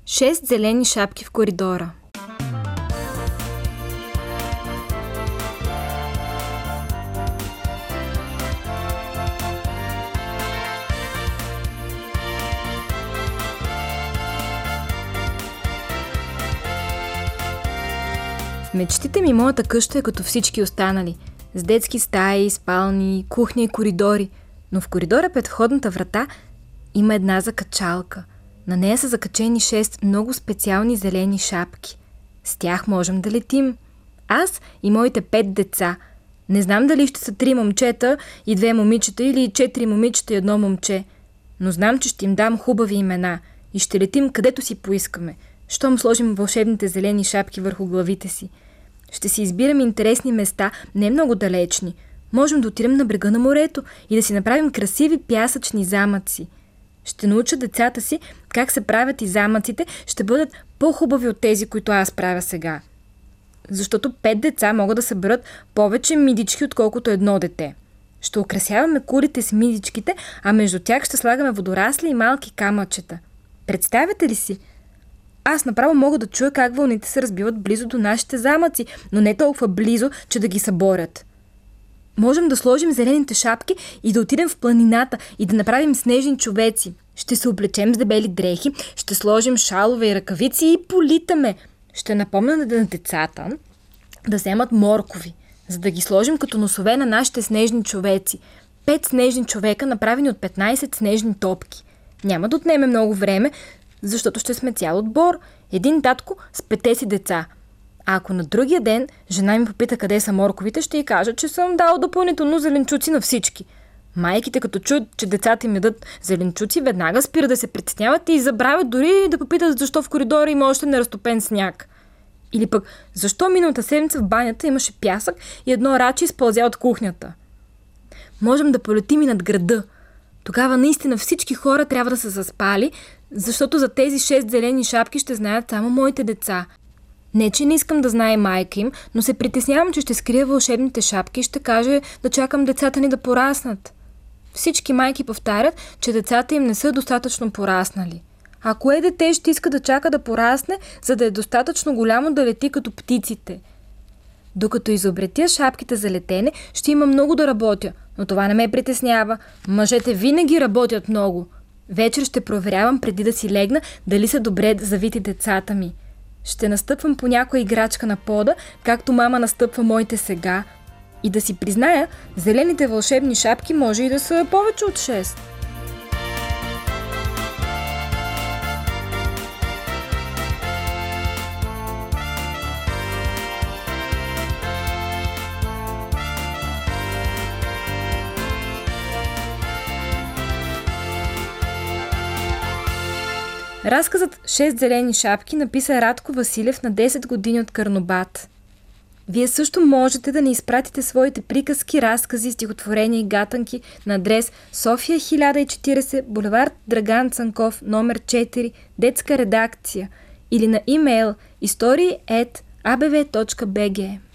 6 зелени шапки в коридора. В мечтите ми моята къща е като всички останали, с детски стаи, спални, кухня и коридори, но в коридора пред входната врата има една закачалка. На нея са закачени 6 много специални зелени шапки. С тях можем да летим. Аз и моите 5 деца. Не знам дали ще са 3 момчета и 2 момичета или 4 момичета и 1 момче, но знам, че ще им дам хубави имена и ще летим където си поискаме, щом сложим вълшебните зелени шапки върху главите си. Ще си избираме интересни места, не много далечни. Можем да отидем на брега на морето и да си направим красиви пясъчни замъци. Ще науча децата си как се правят и замъците ще бъдат по-хубави от тези, които аз правя сега. Защото 5 деца могат да съберат повече мидички, отколкото едно дете. Ще украсяваме кулите с мидичките, а между тях ще слагаме водорасли и малки камъчета. Представяте ли си? Аз направо мога да чуя как вълните се разбиват близо до нашите замъци, но не толкова близо, че да ги съборят. Можем да сложим зелените шапки и да отидем в планината и да направим снежни човеци. Ще се облечем с дебели дрехи, ще сложим шалове и ръкавици и политаме. Ще напомня на децата да вземат моркови, за да ги сложим като носове на нашите снежни човеци. 5 снежни човека, направени от 15 снежни топки. Няма да отнеме много време, защото ще сме цял отбор. Един татко с 5 си деца. А ако на другия ден жена ми попита къде са морковите, ще й кажа, че съм дал допълнително зеленчуци на всички. Майките, като чуят, че децата им ядат зеленчуци, веднага спират да се притесняват и забравят дори да попитат защо в коридора има още неразтопен сняг. Или пък защо миналата седмица в банята имаше пясък и едно раче изпълзя от кухнята. Можем да полетим и над града. Тогава наистина всички хора трябва да са заспали, защото за тези 6 зелени шапки ще знаят само моите деца. Не, че не искам да знае майка им, но се притеснявам, че ще скрия вълшебните шапки и ще каже да чакам децата ни да пораснат. Всички майки повтарят, че децата им не са достатъчно пораснали. А кое дете ще иска да чака да порасне, за да е достатъчно голямо да лети като птиците? Докато изобретя шапките за летене, ще има много да работя, но това не ме притеснява. Мъжете винаги работят много. Вечер ще проверявам преди да си легна дали са добре завити децата ми. Ще настъпвам по някоя играчка на пода, както мама настъпва моите сега. И да си призная, зелените вълшебни шапки може и да са повече от 6. Разказът 6 зелени шапки написа Радко Василев на 10 години от Карнобат. Вие също можете да ни изпратите своите приказки, разкази, стихотворения и гатанки на адрес София 1040, булевард Драган Цанков, номер 4, детска редакция или на имейл истории@abv.bg.